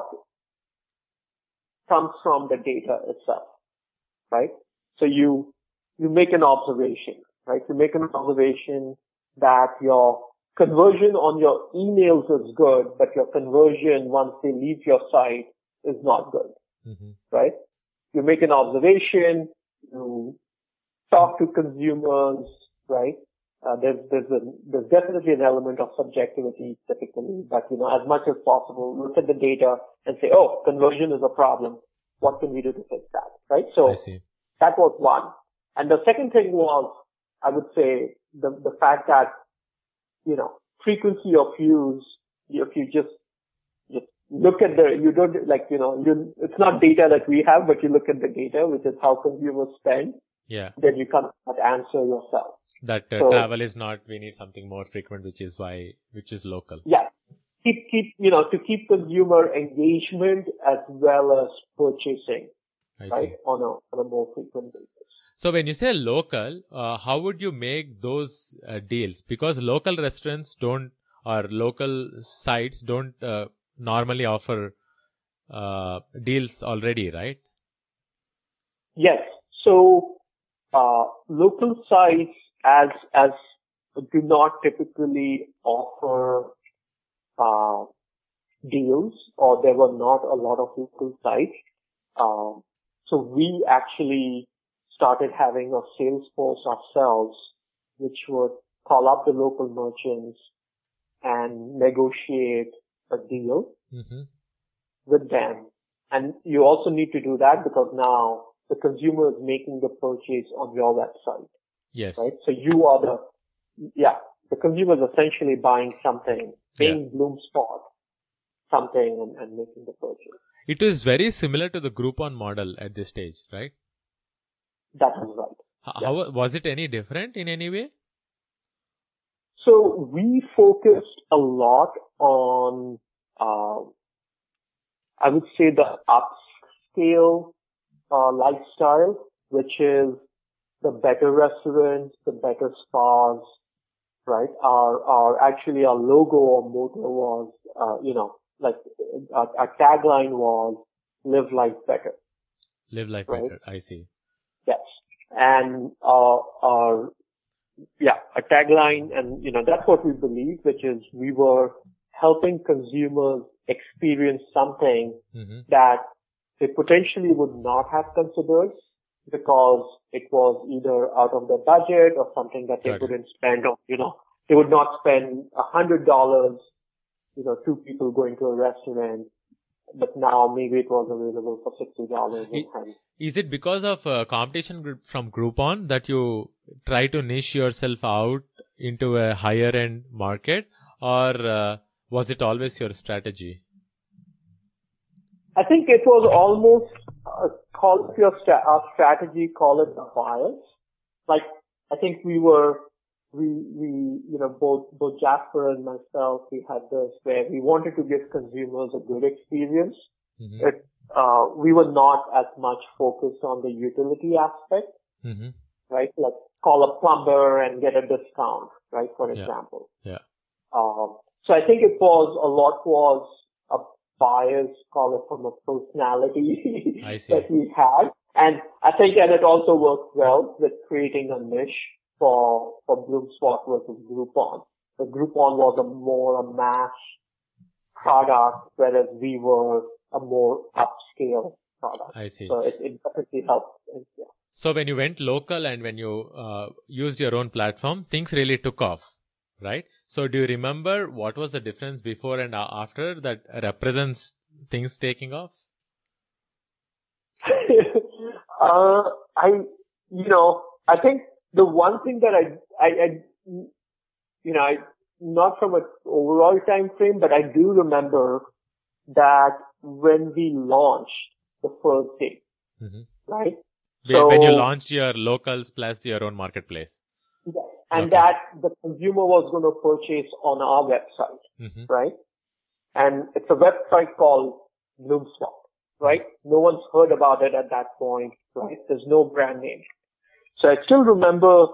comes from the data itself, right? So you make an observation, right? You make an observation that your conversion on your emails is good, but your conversion once they leave your site is not good, right? You make an observation, you talk to consumers, right? There's definitely an element of subjectivity typically, but as much as possible, look at the data and say, oh, conversion is a problem. What can we do to fix that, right? So that was one. And the second thing was, I would say, the fact that, frequency of use, if you just look at it's not data that we have, but you look at the data, which is how consumers spend. Yeah. Then you cannot answer yourself. That travel is not, we need something more frequent, which is local. Yeah. To keep consumer engagement as well as purchasing, right? On a more frequent basis. So when you say local, how would you make those deals? Because local restaurants or local sites don't normally offer deals already, right? Yes. So local sites as do not typically offer deals, or there were not a lot of local sites. So we actually started having a sales force ourselves, which would call up the local merchants and negotiate a deal with them. And you also need to do that because now the consumer is making the purchase on your website. Yes. Right? So you are the consumer is essentially buying something, paying BloomSpot something and making the purchase. It is very similar to the Groupon model at this stage, right? That is right. How was it any different in any way? So we focused a lot on, I would say the upscale lifestyle, which is the better restaurants, the better spas, right? Actually our logo or motto was, our tagline was live life better. Live life better. I see. Yes. And our tagline, and that's what we believe, which is we were helping consumers experience something that they potentially would not have considered because it was either out of their budget or something that they couldn't spend on, they would not spend $100, two people going to a restaurant, but now maybe it was available for $60. Is it because of competition from Groupon that you try to niche yourself out into a higher end market, or was it always your strategy? I think it was almost our strategy, call it a bias. Like, I think we were both Jasper and myself, we had this where we wanted to give consumers a good experience. Mm-hmm. We were not as much focused on the utility aspect, Mm-hmm. right? Like call a plumber and get a discount, right? For example. Yeah. So I think a lot was a bias, call it from a personality I see. that we had. And I think, and it also worked well with creating a niche for BloomSpot versus Groupon. The Groupon was a mass product, whereas we were a more upscale product. I see. So it definitely helped. Yeah. So when you went local and when you used your own platform, things really took off, right? So do you remember what was the difference before and after that represents things taking off? I think the one thing that not from an overall time frame, but I do remember that when we launched the first day, Mm-hmm. right? When you launched your locals plus your own marketplace. Yes, and that the consumer was going to purchase on our website, Mm-hmm. right? And it's a website called BloomSpot, right? No one's heard about it at that point, right? There's no brand name. So I still remember,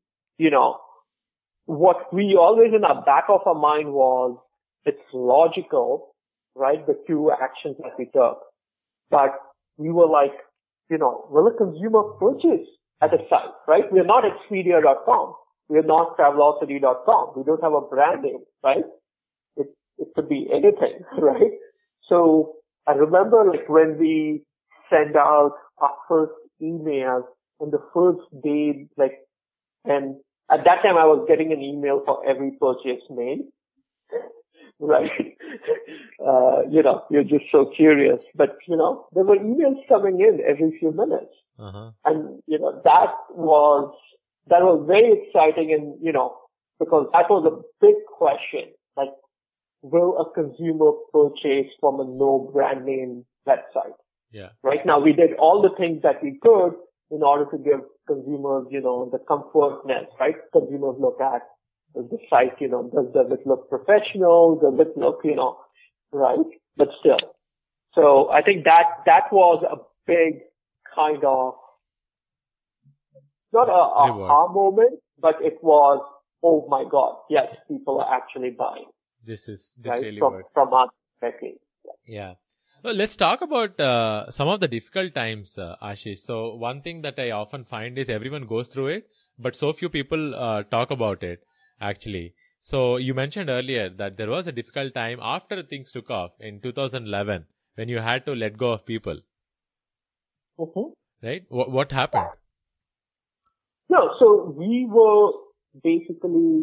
what we always in our back of our mind was, it's logical, right? The two actions that we took. But we were like, will a consumer purchase at a site, right? We are not Expedia.com. We are not Travelocity.com. We don't have a brand name, right? It could be anything, right? So I remember like when we send out our first email on the first day, and at that time I was getting an email for every purchase made, right? You're just so curious, but there were emails coming in every few minutes. Uh-huh. And, that was very exciting and, because that was a big question, like, will a consumer purchase from a no brand name website? Yeah. Right now, we did all the things that we could in order to give consumers, the comfortness, right? Consumers look at the site, does it look professional? Does it look, right? But still. So I think that was a big kind of, not a aha moment, but it was, oh my God, yes, people are actually buying. This right? really works. From our perspective. Yeah. Well, let's talk about some of the difficult times, Ashish. So one thing that I often find is everyone goes through it, but so few people talk about it, actually. So you mentioned earlier that there was a difficult time after things took off in 2011 when you had to let go of people. Mm-hmm. Right? What happened? No, so we were basically,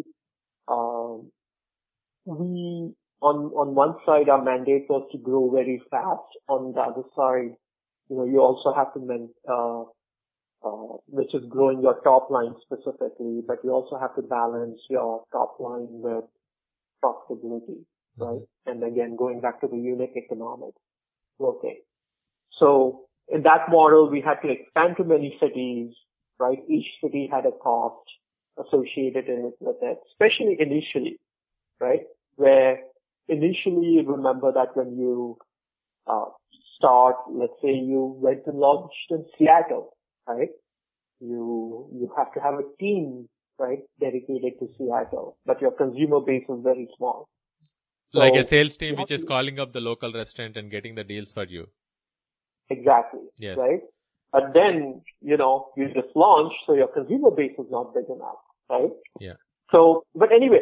on one side, our mandate was to grow very fast. On the other side, you also have to which is growing your top line specifically, but you also have to balance your top line with profitability, right? Mm-hmm. And again, going back to the unit economics working. So in that model, we had to expand to many cities, right? Each city had a cost associated with it, especially initially, right? Where initially, remember that when you start, let's say you went and launched in Seattle, right? You have to have a team, right, dedicated to Seattle, but your consumer base is very small. So like a sales team which is calling up the local restaurant and getting the deals for you. Exactly. Yes. Right? But then, you just launched, so your consumer base is not big enough, right? Yeah. So, but anyway,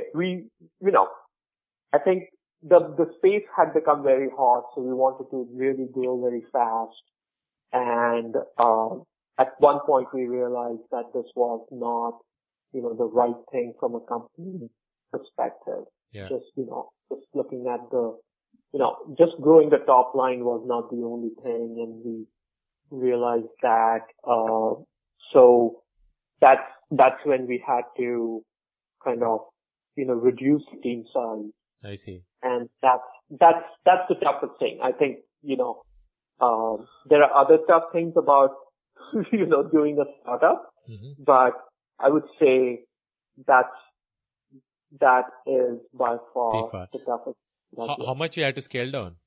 I think the space had become very hot, so we wanted to really grow very fast. And, at one point we realized that this was not, the right thing from a company perspective. Yeah. Just looking at just growing the top line was not the only thing, and we realized that, so that's when we had to kind of, reduce the team size. I see. And that's the toughest thing. I think, there are other tough things about, doing a startup, mm-hmm. but I would say, that is by far Far. the toughest. How much you had to scale down?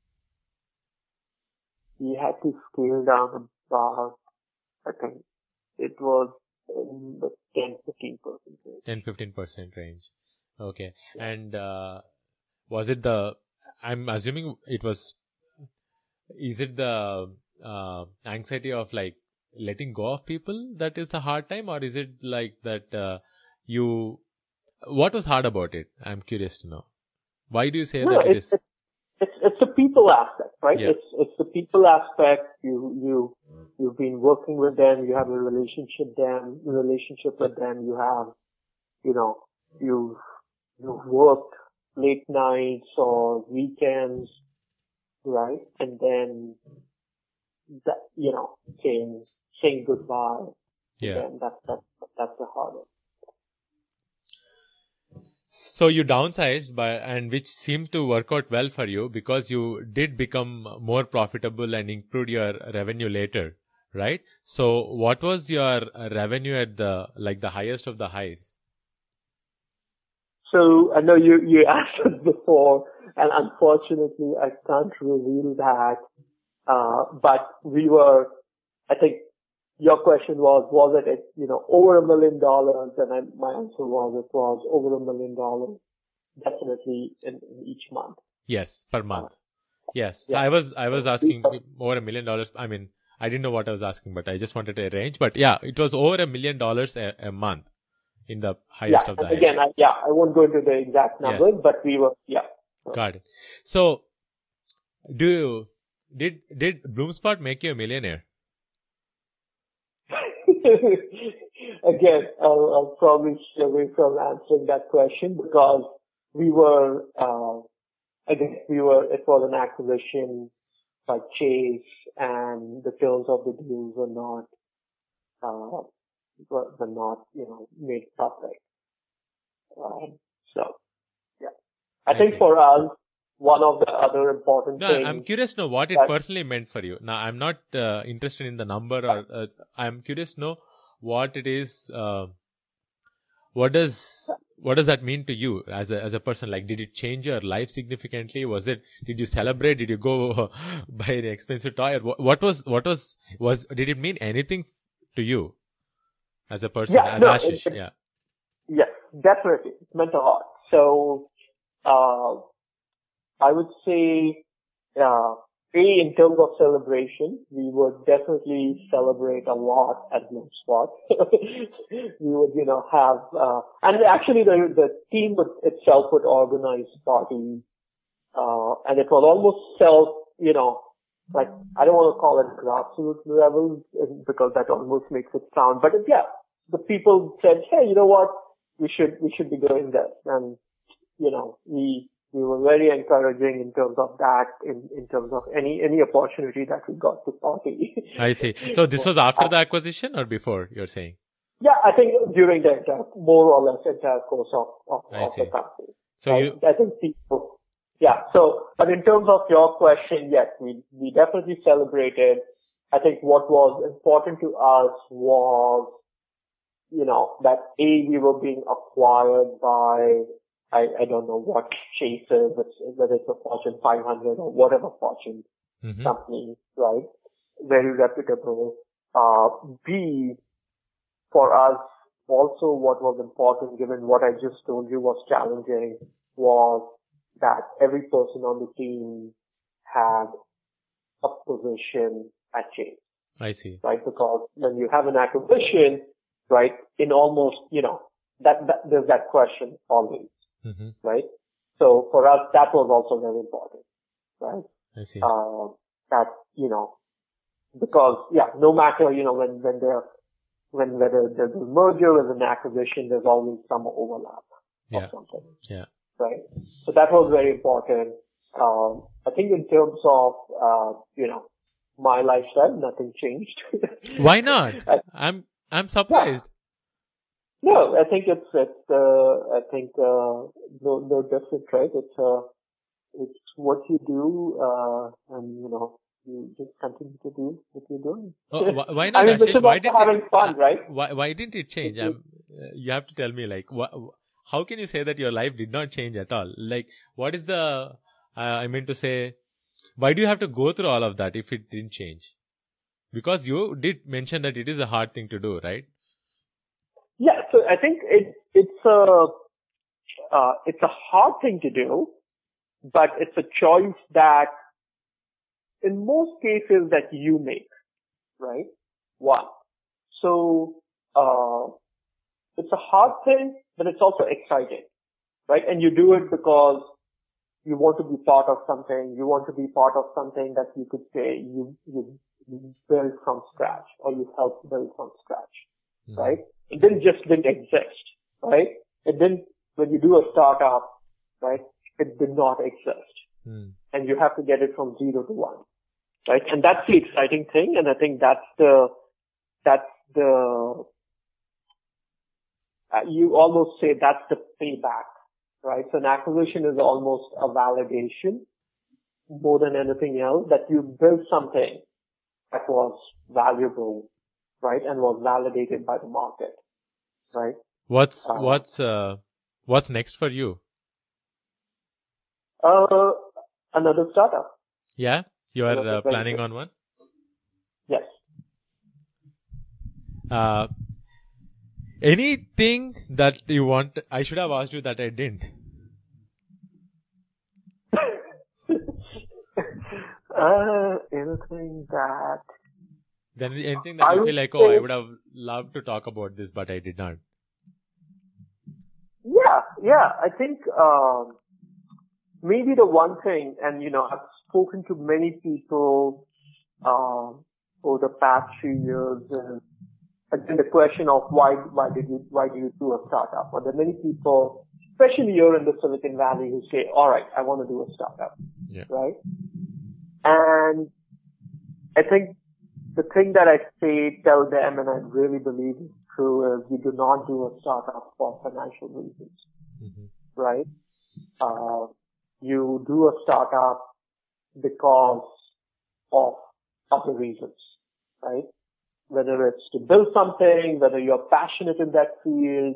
We had to scale down about, I think it was in the 10-15% range. 10-15% range. Okay. Yeah. And was it I'm assuming it was, is it the anxiety of like letting go of people that is the hard time, or is it like that what was hard about it? I'm curious to know. Why do you say that it is? It's the people aspect, right? Yeah. It's the people aspect. You've been working with them. You have a relationship with them. You have, you've worked late nights or weekends, right? And then that, saying goodbye. Yeah. And that's the hardest. So you downsized and which seemed to work out well for you because you did become more profitable and improved your revenue later, right? So what was your revenue at the highest of the highs? So I know you asked us before, and unfortunately I can't reveal that. But we were, I think your question was it, over $1 million? And my answer was it was over $1 million, definitely in each month. Yes, per month. Yes. Yeah. I was asking over $1 million. I mean, I didn't know what I was asking, but I just wanted a range. But yeah, it was over $1 million a month in the highest of the highs. Again, I won't go into the exact numbers, yes. But we were, Got it. So, did Bloomspot make you a millionaire? Again, I'll probably stay away from answering that question because it was an acquisition by Chase and the terms of the deals were not, made public. I think for us, one of the other important things. I'm curious to know what it personally meant for you. Now, I'm not interested in the number, or I'm curious to know what it is. What does that mean to you as a person? Like, did it change your life significantly? Did you celebrate? Did you go buy an expensive toy? Or did it mean anything to you as a person, as Ashish? Yes, definitely. It meant a lot. So, I would say, in terms of celebration, we would definitely celebrate a lot at Bloomspot. We would, have, and actually the team itself would organize parties, and it was almost I don't want to call it grassroots level because that almost makes it sound, but the people said, hey, you know what, we should be doing this, and, we were very encouraging in terms of that, in terms of any opportunity that we got to party. I see. So this was after the acquisition or before, you're saying? Yeah, I think during the more or less entire course of the company. So I think people, but in terms of your question, yes, we definitely celebrated. I think what was important to us was, that we were being acquired by, I don't know what Chase is, whether it's a Fortune 500 or whatever Fortune company, right? Very reputable. B, for us, also what was important, given what I just told you was challenging, was that every person on the team had a position at Chase. I see. Right? Because when you have an acquisition, right, in almost, there's that question always. Mm-hmm. Right? So for us, that was also very important, right? I see. That, because, no matter, whether there's a merger or an acquisition, there's always some overlap of something. Yeah. Right? So that was very important. I think in terms of, my lifestyle, nothing changed. Why not? I'm surprised. Yeah. No, I think it's no different, right? It's what you do, and you just continue to do what you're doing. Oh, why not? I mean, Ashish, why didn't having fun, right? Why didn't it change? you have to tell me, like, how can you say that your life did not change at all? Like, what is the, I mean to say, why do you have to go through all of that if it didn't change? Because you did mention that it is a hard thing to do, right? Yeah, so I think it's a hard thing to do, but it's a choice that in most cases that you make, right? One. So, it's a hard thing, but it's also exciting, right? And you do it because you want to be part of something. You want to be part of something that you could say you build from scratch, or you helped build from scratch, right? It didn't exist, right? It didn't, when you do a startup, right? It did not exist. And you have to get it from 0 to 1, right? And that's the exciting thing. And I think that's the, you almost say that's the payback, right? So an acquisition is almost a validation more than anything else, that you built something that was valuable, right? And was validated by the market, right? What's next for you? Another startup. Yeah? You are planning on one? Yes. Anything that you want, I should have asked you that I didn't. Anything that... Then anything that you feel like, oh, I would have loved to talk about this, but I did not. Yeah. I think, maybe the one thing, and I've spoken to many people, over the past few years, and again, the question of why do you do a startup? Well, there are many people, especially here in the Silicon Valley, who say, all right, I want to do a startup. Yeah. Right? And I think the thing that I tell them, and I really believe is true, is you do not do a startup for financial reasons. Right? You do a startup because of other reasons, right? Whether it's to build something, whether you're passionate in that field,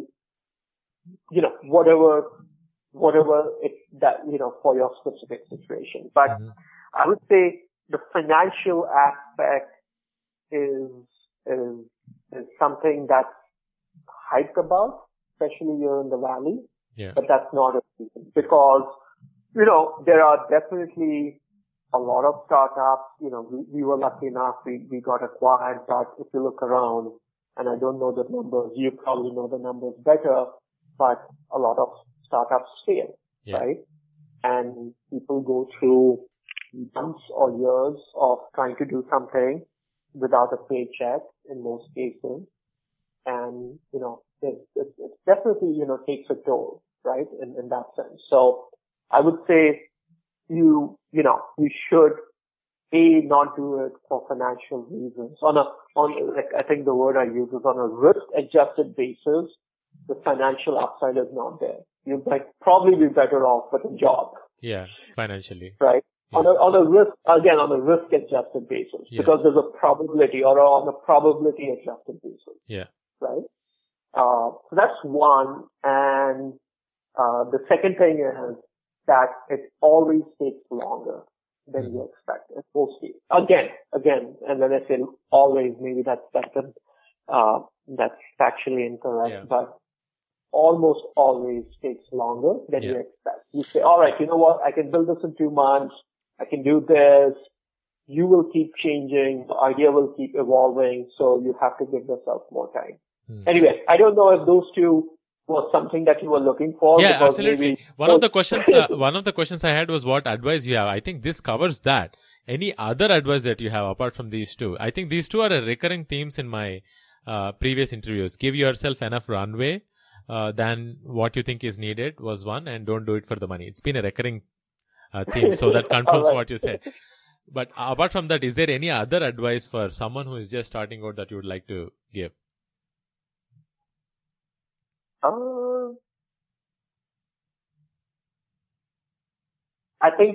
whatever it's that, for your specific situation. But I would say the financial aspect is something that's hyped about, especially here in the Valley. Yeah. But that's not a reason, because, there are definitely a lot of startups. We were lucky enough, we got acquired, but if you look around, and I don't know the numbers, you probably know the numbers better, but a lot of startups fail, right? And people go through months or years of trying to do something without a paycheck in most cases. And, it definitely, takes a toll, right? In that sense. So I would say you should not do it for financial reasons. I think the word I use is on a risk-adjusted basis. The financial upside is not there. You might probably be better off with a job. Yeah, financially. Right. Yeah. On a risk-adjusted basis, because there's a probability, or on a probability-adjusted basis. Yeah. Right. So that's one. And the second thing is that it always takes longer than you expect. It's mostly, again, and when I say always, maybe that's factually incorrect, but almost always takes longer than you expect. You say, all right, you know what? I can build this in 2 months. I can do this. You will keep changing. The idea will keep evolving. So you have to give yourself more time. Anyway, I don't know if those two was something that you were looking for. Yeah, absolutely. One of the questions I had was what advice you have. I think this covers that. Any other advice that you have apart from these two? I think these two are a recurring themes in my previous interviews. Give yourself enough runway than what you think is needed was one, and don't do it for the money. It's been a recurring theme, so that confirms what you said. But apart from that, is there any other advice for someone who is just starting out that you would like to give? I think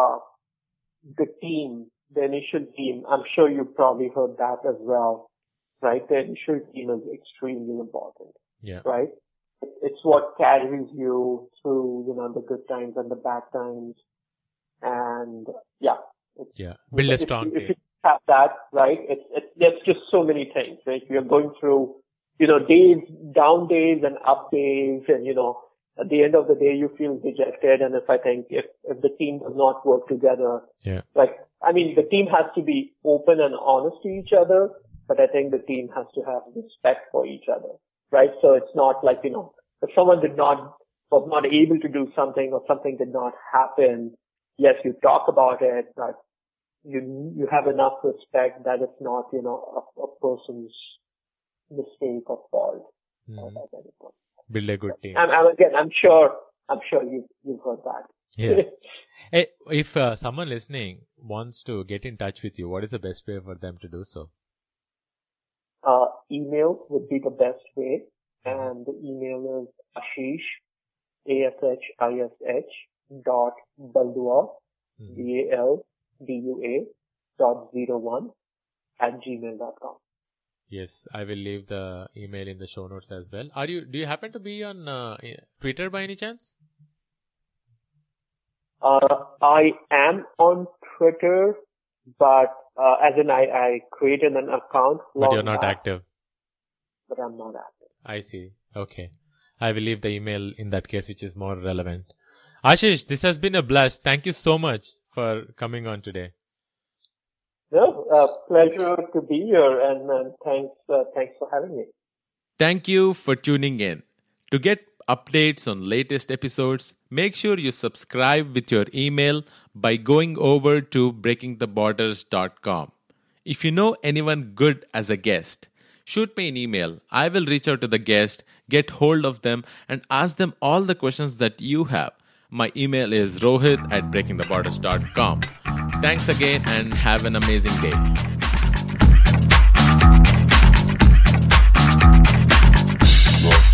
the initial team, I'm sure you probably heard that as well, right? The initial team is extremely important, Yeah. right? It's what carries you through, the good times and the bad times. And Build a strong if team. you have that, right, there's just so many things, right? You're going through, days, down days and up days, and, at the end of the day, you feel dejected. And if the team does not work together, the team has to be open and honest to each other, but I think the team has to have respect for each other, right? So it's not like, if someone was not able to do something or something did not happen, yes, you talk about it, but you have enough respect that it's not, a person's mistake or fault. Build a good team. I'm sure you've heard that. Yeah. Hey, if someone listening wants to get in touch with you, what is the best way for them to do so? Email would be the best way, and the email is Ashish, ASHISH .Baldua, BALDUA.01 @gmail.com. Yes, I will leave the email in the show notes as well. Do you happen to be on Twitter by any chance? I am on Twitter, but as in I created an account. But you're not active. But I'm not active. I see. Okay. I will leave the email in that case, which is more relevant. Ashish, this has been a blast. Thank you so much for coming on today. No, pleasure to be here, and thanks for having me. Thank you for tuning in. To get updates on latest episodes, make sure you subscribe with your email by going over to breakingtheborders.com. If you know anyone good as a guest, shoot me an email. I will reach out to the guest, get hold of them, and ask them all the questions that you have. My email is rohit@breakingtheborders.com. Thanks again and have an amazing day.